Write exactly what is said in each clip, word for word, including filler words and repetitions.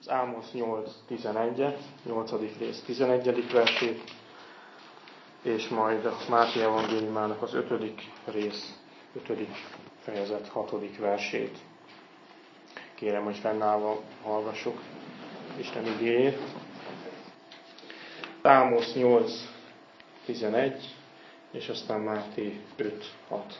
az Ámosz nyolc tizenegyet, nyolcadik rész tizenegyedik versét, és majd a Máté evangéliumának az ötödik rész, ötödik fejezet hatodik versét. Kérem, hogy fennállva hallgassuk Isten igéjét. Ámosz nyolc tizenegy, és aztán Máté öt hat.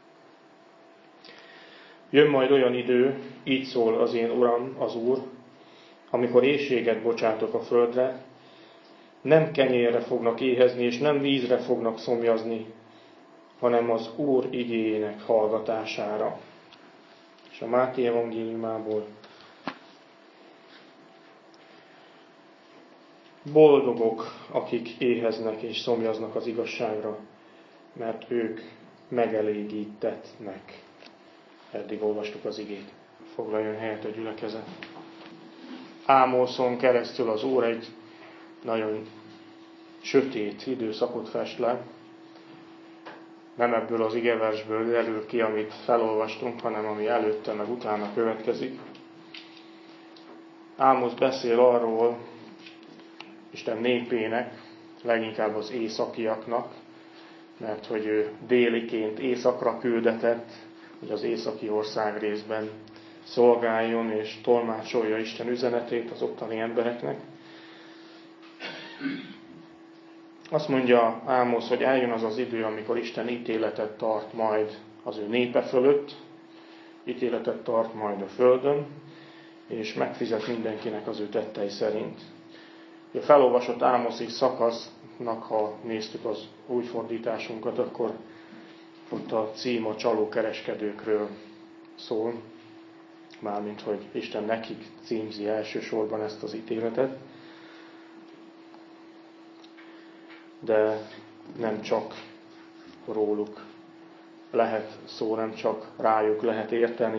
Jön majd olyan idő, így szól az én Uram, az Úr, amikor éhséget bocsátok a földre, nem kenyérre fognak éhezni, és nem vízre fognak szomjazni, hanem az Úr igéjének hallgatására. És a Máté evangéliumából: boldogok, akik éheznek és szomjaznak az igazságra, mert ők megelégítetnek. Eddig olvastuk az igét. Foglaljon helyet a gyülekezet. Ámoszon keresztül az Úr egy nagyon sötét időszakot fest le. Nem ebből az igeversből derül ki, amit felolvastunk, hanem ami előtte meg utána következik. Ámosz beszél arról Isten népének, leginkább az északiaknak, mert hogy ő déliként északra küldetett, hogy az északi ország részben szolgáljon és tolmácsolja Isten üzenetét az ottani embereknek. Azt mondja Ámosz, hogy eljön az az idő, amikor Isten ítéletet tart majd az ő népe fölött, ítéletet tart majd a földön, és megfizet mindenkinek az ő tettei szerint. A felolvasott Ámoszi szakasznak, ha néztük az új fordításunkat, akkor ott a cím a csalókereskedőkről szól, mármint hogy Isten nekik címzi elsősorban ezt az ítéletet, de nem csak róluk lehet szó, nem csak rájuk lehet érteni.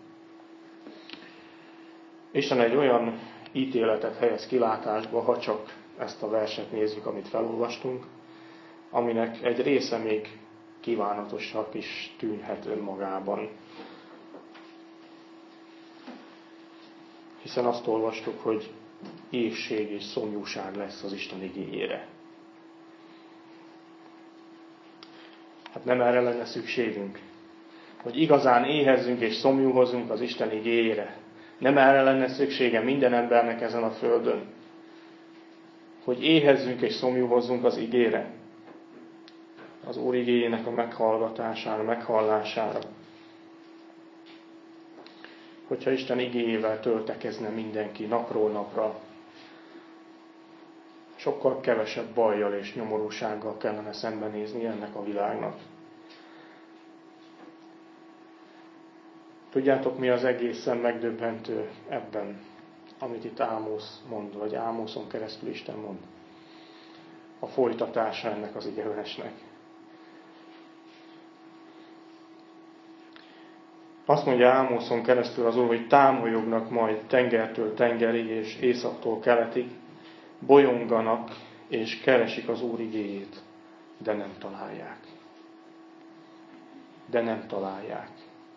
Isten egy olyan ítéletet helyez kilátásba, ha csak ezt a verset nézzük, amit felolvastunk, aminek egy része még kívánatosabb is tűnhet önmagában. Hiszen azt olvastuk, hogy éhség és szomjúság lesz az Isten igéjére. Hát nem erre lenne szükségünk, hogy igazán éhezzünk és szomjúhozzunk az Isten igéjére. Nem erre lenne szüksége minden embernek ezen a földön, hogy éhezzünk és szomjúhozzunk az igére, az Úr igéjének a meghallgatására, meghallására. Hogyha Isten igéjével töltekezne mindenki napról napra, sokkal kevesebb bajjal és nyomorúsággal kellene szembenézni ennek a világnak. Tudjátok, mi az egészen megdöbbentő ebben, amit itt Ámosz mond, vagy Ámoszon keresztül Isten mond? A folytatása ennek az igeversnek. Azt mondja Ámoszon keresztül az Úr, hogy támolyognak majd tengertől tengerig és északtól keletig, bolyonganak és keresik az Úr igéjét, de nem találják. De nem találják.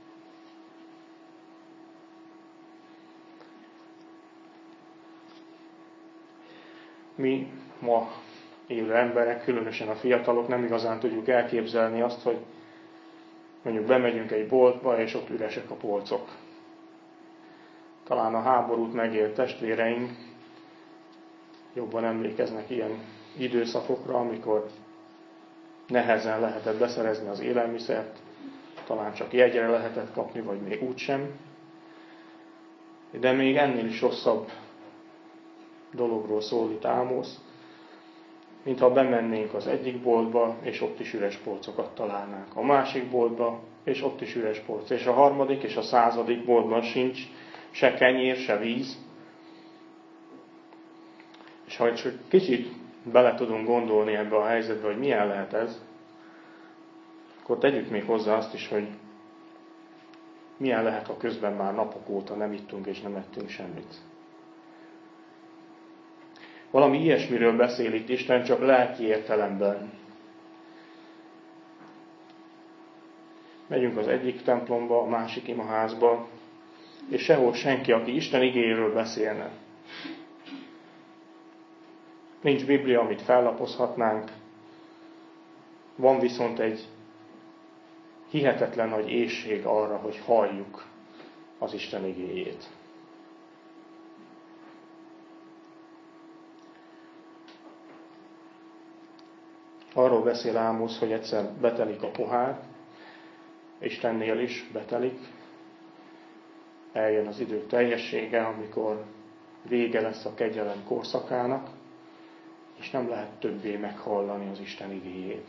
Mi ma élő emberek, különösen a fiatalok nem igazán tudjuk elképzelni azt, hogy mondjuk bemegyünk egy boltba, és ott üresek a polcok. Talán a háborút megélt testvéreink jobban emlékeznek ilyen időszakokra, amikor nehezen lehetett beszerezni az élelmiszert, talán csak jegyre lehetett kapni, vagy még úgysem. De még ennél is rosszabb dologról szól itt Ámosz, mintha bemennénk az egyik boltba, és ott is üres polcokat találnánk. A másik boltba, és ott is üres polc. És a harmadik és a századik boltban sincs se kenyér, se víz. És ha csak kicsit bele tudunk gondolni ebbe a helyzetbe, hogy milyen lehet ez, akkor tegyük még hozzá azt is, hogy milyen lehet, ha közben már napok óta nem ittunk és nem ettünk semmit. Valami ilyesmiről beszél itt Isten, csak lelki értelemben. Megyünk az egyik templomba, a másik imaházba, és sehol senki, aki Isten igéjéről beszélne. Nincs Biblia, amit fellapozhatnánk, van viszont egy hihetetlen nagy éhség arra, hogy halljuk az Isten igéjét. Arról beszél Ámosz, hogy egyszer betelik a pohár, Istennél is betelik, eljön az idő teljessége, amikor vége lesz a kegyelem korszakának, és nem lehet többé meghallani az Isten igéjét.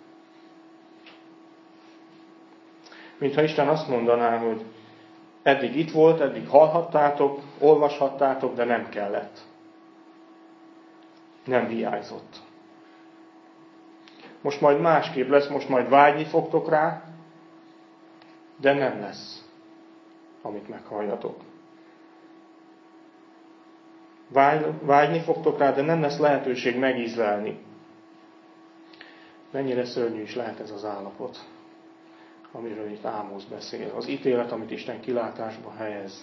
Mintha Isten azt mondaná, hogy eddig itt volt, eddig hallhattátok, olvashattátok, de nem kellett. Nem hiányzott. Most majd másképp lesz, most majd vágyni fogtok rá, de nem lesz, amit meghalljatok. Vágyni fogtok rá, de nem lesz lehetőség megízlelni. Mennyire szörnyű is lehet ez az állapot, amiről itt Ámosz beszél. Az ítélet, amit Isten kilátásba helyez.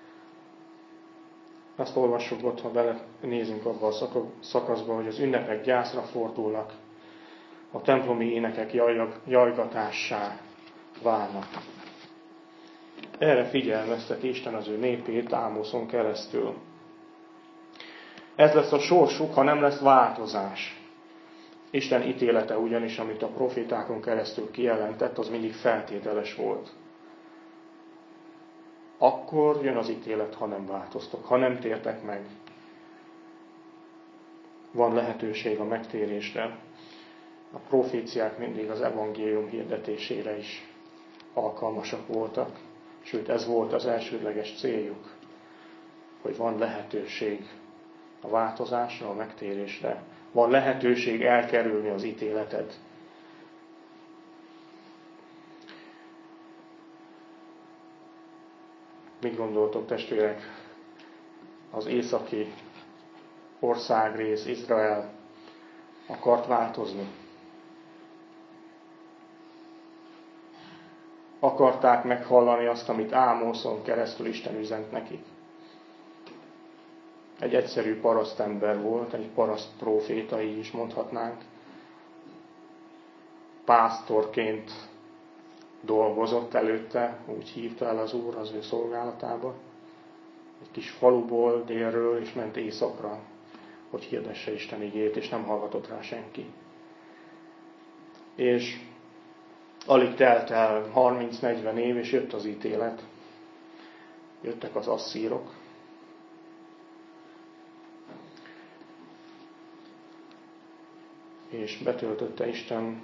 Azt olvassuk ott, ha belenézünk abba a szakaszba, hogy az ünnepek gyászra fordulnak, a templomi énekek jajgatássá válnak. Erre figyelmezteti Isten az ő népét Ámoszon keresztül. Ez lesz a sorsuk, ha nem lesz változás. Isten ítélete ugyanis, amit a profétákon keresztül kijelentett, az mindig feltételes volt. Akkor jön az ítélet, ha nem változtok, ha nem tértek meg. Van lehetőség a megtérésre. A proféciák mindig az evangélium hirdetésére is alkalmasak voltak. Sőt, ez volt az elsődleges céljuk, hogy van lehetőség a változásra, a megtérésre. Van lehetőség elkerülni az ítéletet. Mit gondoltok, testvérek? Az északi országrész, Izrael akart változni. Akarták meghallani azt, amit Ámoszon keresztül Isten üzent nekik. Egy egyszerű parasztember volt, egy paraszt próféta, így is mondhatnánk. Pásztorként dolgozott előtte, úgy hívta el az Úr az ő szolgálatába. Egy kis faluból, délről, és ment északra, hogy hirdesse Isten igét, és nem hallgatott rá senki. És alig telt el harminc-negyven év, és jött az ítélet. Jöttek az asszírok. És betöltötte Isten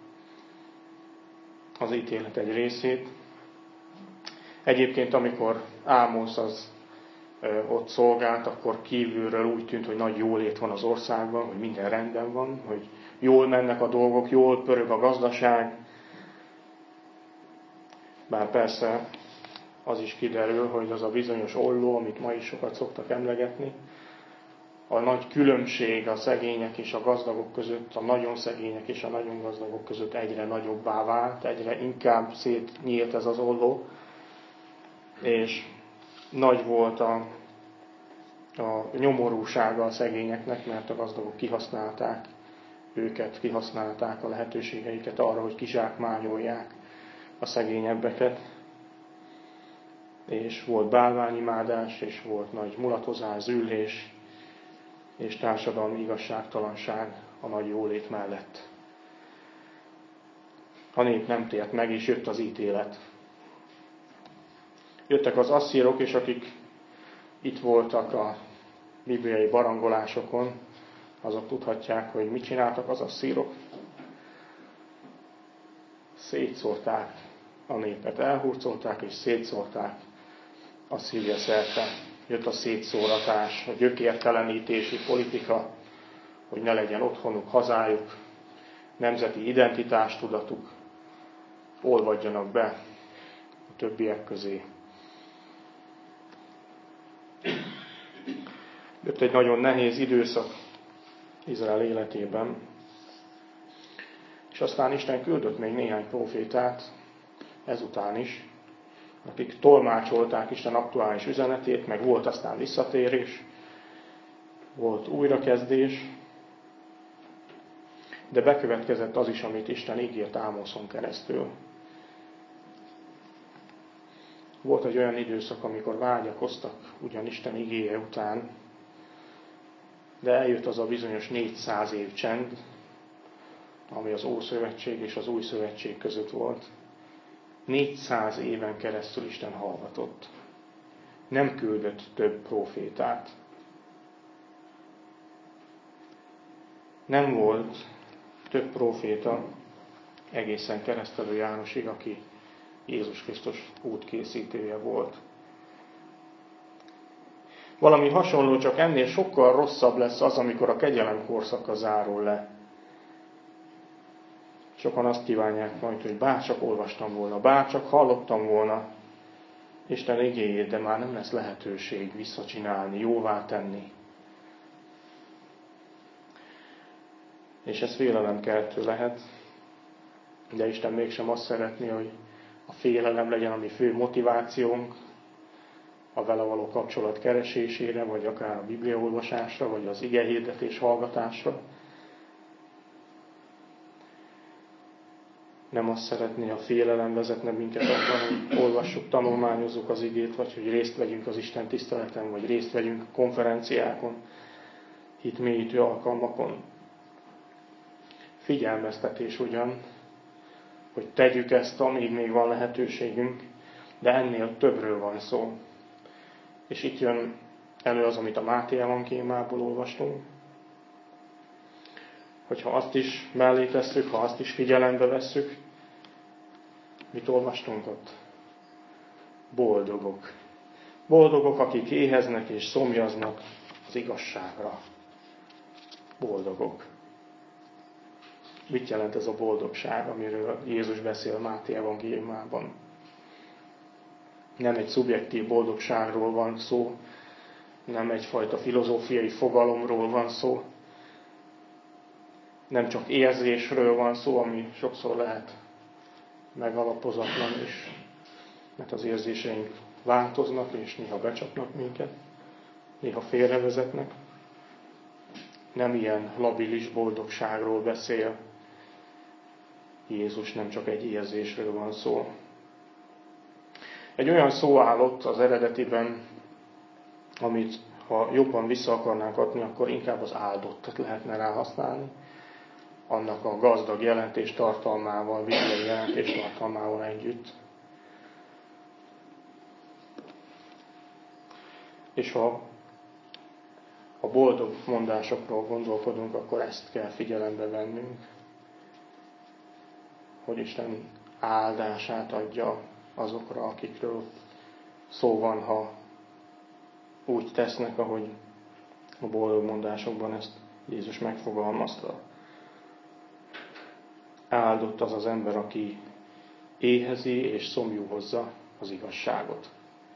az ítélet egy részét. Egyébként, amikor Ámosz az ö, ott szolgált, akkor kívülről úgy tűnt, hogy nagy jólét van az országban, hogy minden rendben van, hogy jól mennek a dolgok, jól pörög a gazdaság. Bár persze az is kiderül, hogy az a bizonyos olló, amit ma is sokat szoktak emlegetni, a nagy különbség a szegények és a gazdagok között, a nagyon szegények és a nagyon gazdagok között egyre nagyobbá vált, egyre inkább szétnyílt ez az olló, és nagy volt a, a nyomorúsága a szegényeknek, mert a gazdagok kihasználták őket, kihasználták a lehetőségeiket arra, hogy kizsákmányolják a szegényebbeket. És volt bálványimádás, és volt nagy mulatozás, züllés, és társadalmi igazságtalanság a nagy jólét mellett. A nép nem tért meg, és jött az ítélet. Jöttek az asszírok, és akik itt voltak a bibliai barangolásokon, azok tudhatják, hogy mit csináltak az asszírok. Szétszórták a népet, elhurcolták és szétszórták Asszíria szerte. Jött a szétszóratás, a gyökértelenítési politika, hogy ne legyen otthonuk, hazájuk, nemzeti identitástudatuk, olvadjanak be a többiek közé. Jött egy nagyon nehéz időszak Izrael életében, és aztán Isten küldött még néhány prófétát, ezután is, akik tolmácsolták Isten aktuális üzenetét, meg volt aztán visszatérés, volt újrakezdés, de bekövetkezett az is, amit Isten ígért Ámoszon keresztül. Volt egy olyan időszak, amikor vágyakoztak ugyan Isten igéje után, de eljött az a bizonyos négyszáz év csend, ami az Ószövetség és az Új Szövetség között volt. négyszáz éven keresztül Isten hallgatott. Nem küldött több prófétát. Nem volt több próféta egészen Keresztelő Jánosig, aki Jézus Krisztus útkészítője volt. Valami hasonló, csak ennél sokkal rosszabb lesz az, amikor a kegyelem korszaka zárul le. Sokan azt kívánják majd, hogy bárcsak olvastam volna, bárcsak hallottam volna Isten igéjét, de már nem lesz lehetőség visszacsinálni, jóvá tenni. És ez félelemkeltő lehet, de Isten mégsem azt szeretné, hogy a félelem legyen a mi fő motivációnk a vele való kapcsolat keresésére, vagy akár a bibliaolvasásra, vagy az igehirdetés hallgatásra. Nem azt szeretné, a félelem vezetne minket abban, hogy olvassuk, tanulmányozzuk az igét, vagy hogy részt vegyünk az Isten tiszteleten, vagy részt vegyünk konferenciákon, hitmélyítő alkalmakon. Figyelmeztetés ugyan, hogy tegyük ezt, amíg még van lehetőségünk, de ennél többről van szó. És itt jön elő az, amit a Máté evangéliumából olvastunk, hogyha azt is mellé tesszük, ha azt is figyelembe vesszük, mit olvastunk ott? Boldogok. Boldogok, akik éheznek és szomjaznak az igazságra. Boldogok. Mit jelent ez a boldogság, amiről Jézus beszél Máté evangéliumában? Nem egy szubjektív boldogságról van szó, nem egyfajta filozófiai fogalomról van szó, nem csak érzésről van szó, ami sokszor lehet megalapozatlan is, mert az érzéseink változnak, és néha becsapnak minket, néha félrevezetnek. Nem ilyen labilis boldogságról beszél Jézus, nem csak egy érzésről van szó. Egy olyan szó állott az eredetiben, amit ha jobban vissza akarnánk adni, akkor inkább az áldottat lehetne rá használni. Annak a gazdag jelentés tartalmával, bibliai jelentés tartalmával együtt. És ha a boldog mondásokról gondolkodunk, akkor ezt kell figyelembe vennünk, hogy Isten áldását adja azokra, akikről szó van, ha úgy tesznek, ahogy a boldog mondásokban ezt Jézus megfogalmazta. Áldott az az ember, aki éhezi és szomjú hozza az igazságot.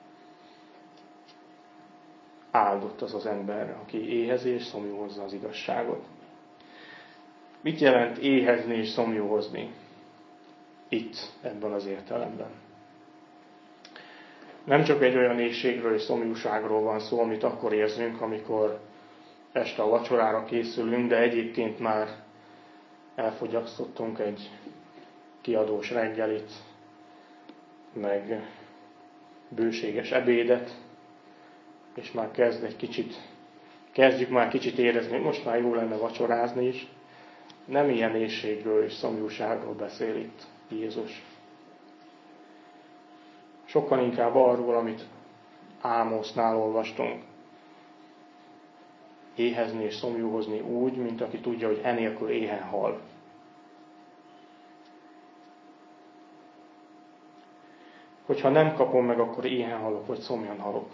Áldott az az ember, aki éhezi és szomjú hozza az igazságot. Mit jelent éhezni és szomjú hozni? Itt, ebben az értelemben. Nem csak egy olyan éhségről és szomjúságról van szó, amit akkor érzünk, amikor este a vacsorára készülünk, de egyébként már elfogyasztottunk egy kiadós reggelit, meg bőséges ebédet, és már kezd egy kicsit, kezdjük már kicsit érezni, hogy most már jó lenne vacsorázni is. Nem ilyen éhségről és szomjúságról beszél itt Jézus. Sokkal inkább arról, amit Ámosnál olvastunk. Éhezni és szomjúhozni úgy, mint aki tudja, hogy enélkül éhen hal. Hogyha nem kapom meg, akkor éhen halok, vagy szomjan halok.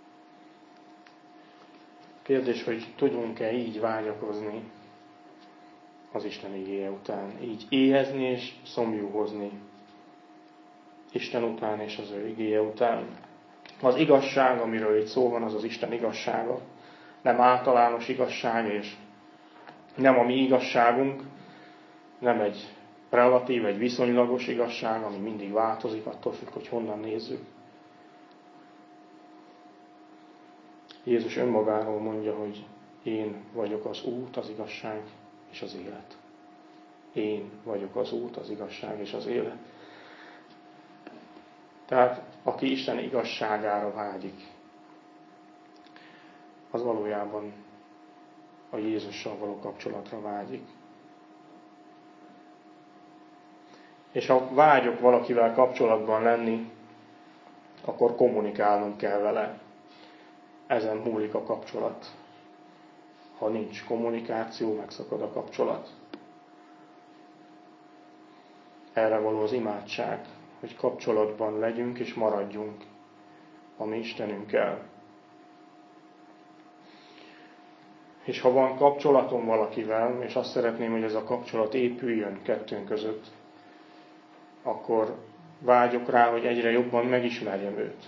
Kérdés, hogy tudunk-e így vágyakozni az Isten igéje után. Így éhezni és szomjúhozni Isten után és az ő igéje után. Az igazság, amiről itt szó van, az az Isten igazsága. Nem általános igazság, és nem a mi igazságunk, nem egy relatív, egy viszonylagos igazság, ami mindig változik, attól függ, hogy honnan nézzük. Jézus önmagáról mondja, hogy Én vagyok az út, az igazság és az élet. Én vagyok az út, az igazság és az élet. Tehát aki Isten igazságára vágyik, az valójában a Jézussal való kapcsolatra vágyik. És ha vágyok valakivel kapcsolatban lenni, akkor kommunikálnom kell vele. Ezen múlik a kapcsolat. Ha nincs kommunikáció, megszakad a kapcsolat. Erre való az imádság, hogy kapcsolatban legyünk és maradjunk a mi Istenünkkel. És ha van kapcsolatom valakivel, és azt szeretném, hogy ez a kapcsolat épüljön kettőnk között, akkor vágyok rá, hogy egyre jobban megismerjem őt.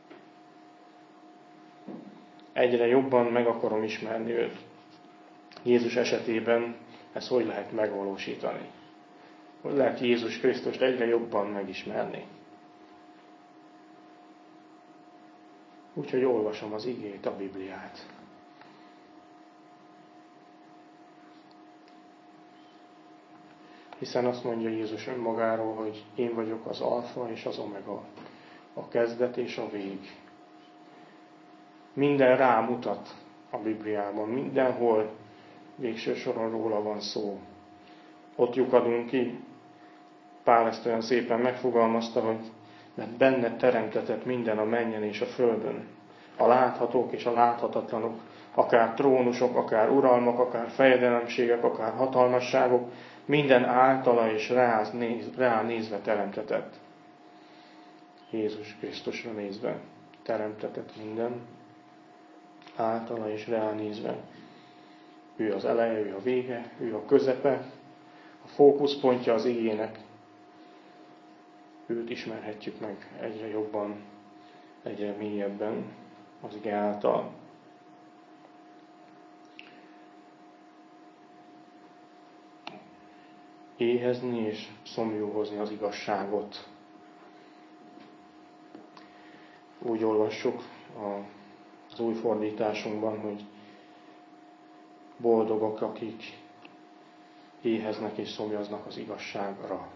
Egyre jobban meg akarom ismerni őt. Jézus esetében ezt hogy lehet megvalósítani? Hogy lehet Jézus Krisztust egyre jobban megismerni? Úgyhogy olvasom az igét, a Bibliát. Hiszen azt mondja Jézus önmagáról, hogy én vagyok az alfa és az omega, a kezdet és a vég. Minden rámutat a Bibliában, mindenhol végső soron róla van szó. Ott lyukadunk ki. Pál ezt olyan szépen megfogalmazta, hogy mert benne teremtetett minden a mennyen és a földön. A láthatók és a láthatatlanok, akár trónusok, akár uralmak, akár fejedelemségek, akár hatalmasságok, minden általa és rá, néz, rá nézve teremtetett. Jézus Krisztusra nézve teremtetett minden, általa és rá nézve. Ő az eleje, ő a vége, ő a közepe, a fókuszpontja az igének. Őt ismerhetjük meg egyre jobban, egyre mélyebben az ige által. Éhezni és szomjúhozni az igazságot. Úgy olvassuk az új fordításunkban, hogy boldogok, akik éheznek és szomjaznak az igazságra.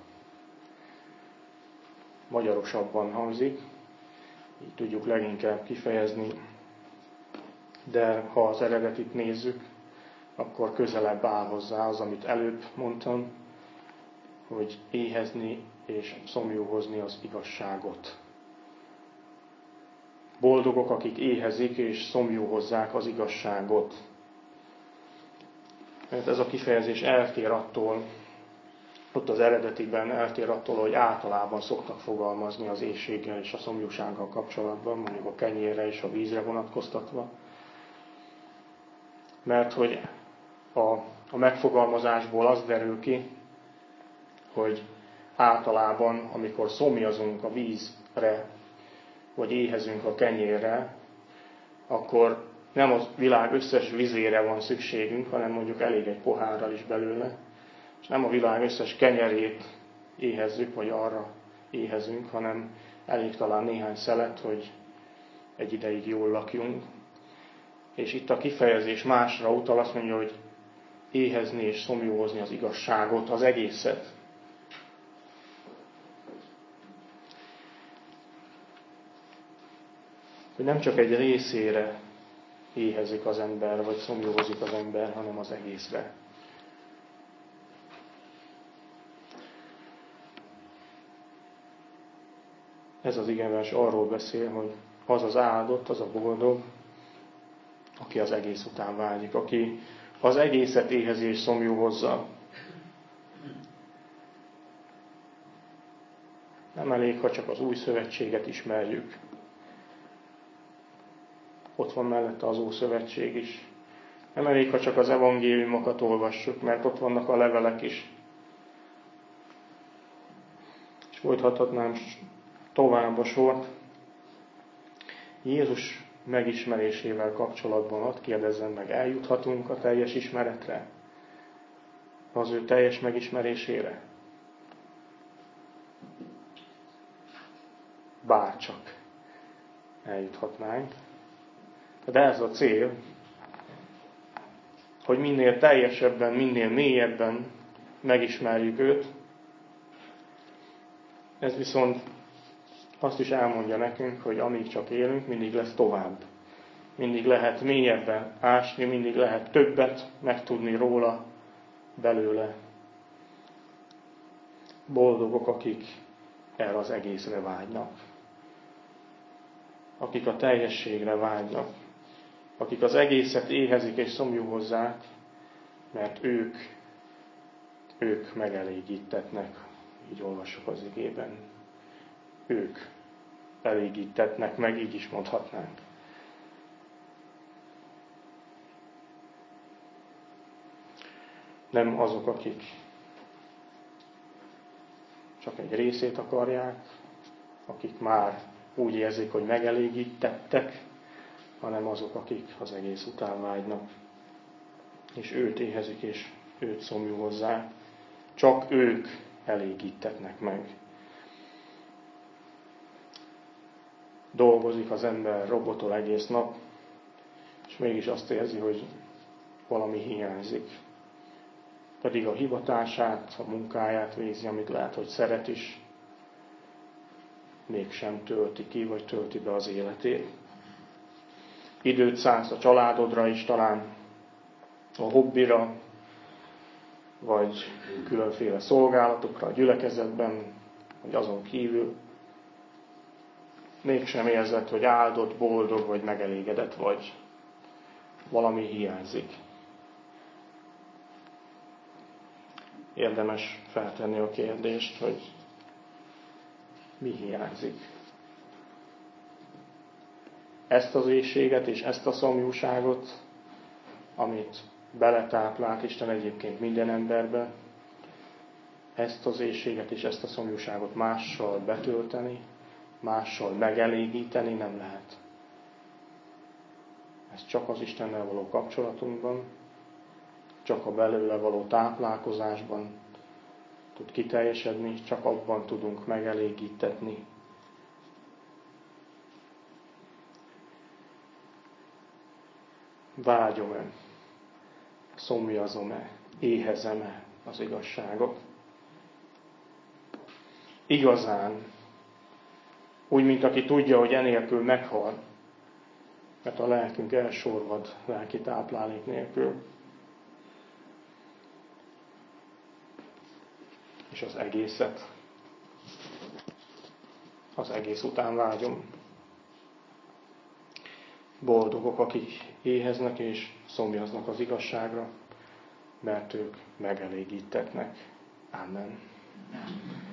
Magyarosabban hangzik, így tudjuk leginkább kifejezni, de ha az eredetit nézzük, akkor közelebb áll hozzá az, amit előbb mondtam, hogy éhezni és szomjúhozni az igazságot. Boldogok, akik éhezik és szomjúhozzák az igazságot. Mert ez a kifejezés eltér attól, ott az eredetiben eltér attól, hogy általában szoktak fogalmazni az éhséggel és a szomjúsággal kapcsolatban, mondjuk a kenyérre és a vízre vonatkoztatva. Mert hogy a, a megfogalmazásból az derül ki, hogy általában, amikor szomjazunk a vízre, vagy éhezünk a kenyérre, akkor nem a világ összes vizére van szükségünk, hanem mondjuk elég egy pohárral is belőle, és nem a világ összes kenyerét éhezzük, vagy arra éhezünk, hanem elég talán néhány szelet, hogy egy ideig jól lakjunk. És itt a kifejezés másra utal, azt mondja, hogy éhezni és szomjúhozni az igazságot, az egészet. Hogy nem csak egy részére éhezik az ember, vagy szomjúhozik az ember, hanem az egészre. Ez az igevers arról beszél, hogy az az áldott, az a boldog, aki az egész után vágyik, aki az egészet éhezi és szomjúhozza. Nem elég, ha csak az új szövetséget ismerjük. Ott van mellette az Ószövetség is. Nem elég, ha csak az evangéliumokat olvassuk, mert ott vannak a levelek is. És folytathatnám tovább a sort. Jézus megismerésével kapcsolatban hadd kérdezzem meg, eljuthatunk a teljes ismeretre? Az ő teljes megismerésére? Bárcsak eljuthatnánk. De ez a cél, hogy minél teljesebben, minél mélyebben megismerjük őt. Ez viszont azt is elmondja nekünk, hogy amíg csak élünk, mindig lesz tovább. Mindig lehet mélyebben ásni, mindig lehet többet megtudni róla, belőle. Boldogok, akik erre az egészre vágynak. Akik a teljességre vágynak. Akik az egészet éhezik és szomjúhozzák, mert ők, ők megelégítetnek. Így olvassuk az igében. Ők elégítetnek meg, így is mondhatnánk. Nem azok, akik csak egy részét akarják, akik már úgy érzik, hogy megelégítettek, hanem azok, akik az egész után vágynak, és őt éhezik, és őt szomjúhozzák. Csak ők elégítetnek meg. Dolgozik az ember, robotol egész nap, és mégis azt érzi, hogy valami hiányzik. Pedig a hivatását, a munkáját végzi, amit lehet, hogy szeret is, mégsem tölti ki, vagy tölti be az életét. Időt szánsz a családodra is, talán a hobbira, vagy különféle szolgálatokra a gyülekezetben, vagy azon kívül. Mégsem érzed, hogy áldott, boldog, vagy megelégedett vagy. Valami hiányzik. Érdemes feltenni a kérdést, hogy mi hiányzik. Ezt az éhséget és ezt a szomjúságot, amit beletáplált Isten egyébként minden emberbe, ezt az éhséget és ezt a szomjúságot mással betölteni, mással megelégíteni nem lehet. Ez csak az Istennel való kapcsolatunkban, csak a belőle való táplálkozásban tud kiteljesedni, csak abban tudunk megelégítetni. Vágyom-e, szomjazom-e, éhezem-e az igazságot? Igazán, úgy, mint aki tudja, hogy enélkül meghal, mert a lelkünk elsorvad lelki táplálék nélkül. És az egészet, az egész után vágyom. Boldogok, akik éheznek és szomjaznak az igazságra, mert ők megelégítetnek. Amen.